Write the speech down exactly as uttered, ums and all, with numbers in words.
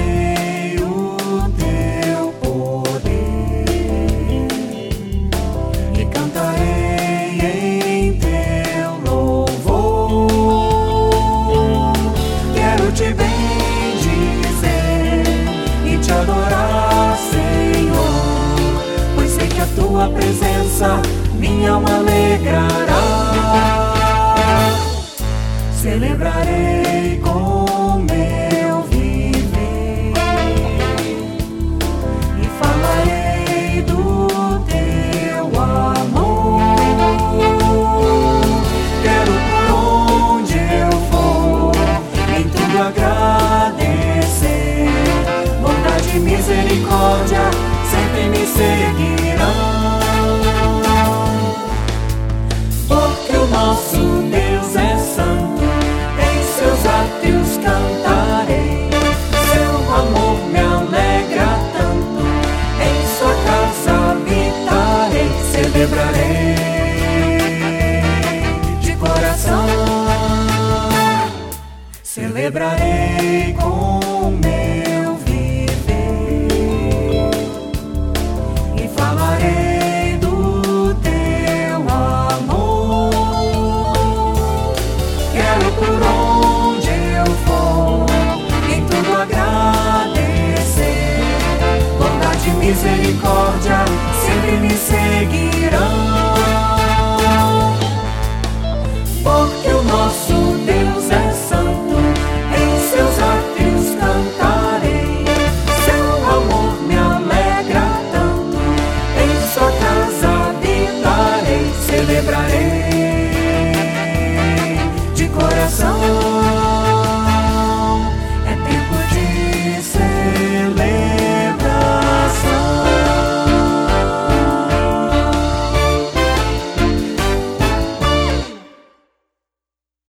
celebrarei o teu poder e cantarei em teu louvor. Quero te bendizer e te adorar, Senhor, pois sei que a tua presença minha alma alegrará. Celebrarei com meu viver e falarei do teu amor. Quero por onde eu for em tudo agradecer. Bondade e misericórdia sempre me seguirão. Porque o nosso Deus é santo, em seus átrios cantarei. Seu amor me alegra tanto, em sua casa habitarei. Celebrarei de coração, celebrarei com meu viver e falarei do teu amor. Quero por onde eu for em tudo agradecer. Bondade e misericórdia sempre me seguirão.